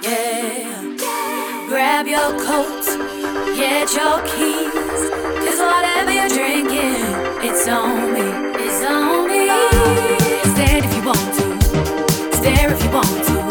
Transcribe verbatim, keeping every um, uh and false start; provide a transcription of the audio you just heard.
Yeah. Grab your coat, get your keys, 'cause whatever you're drinking, it's on me, it's on me. Stand if you want to, stare if you want to.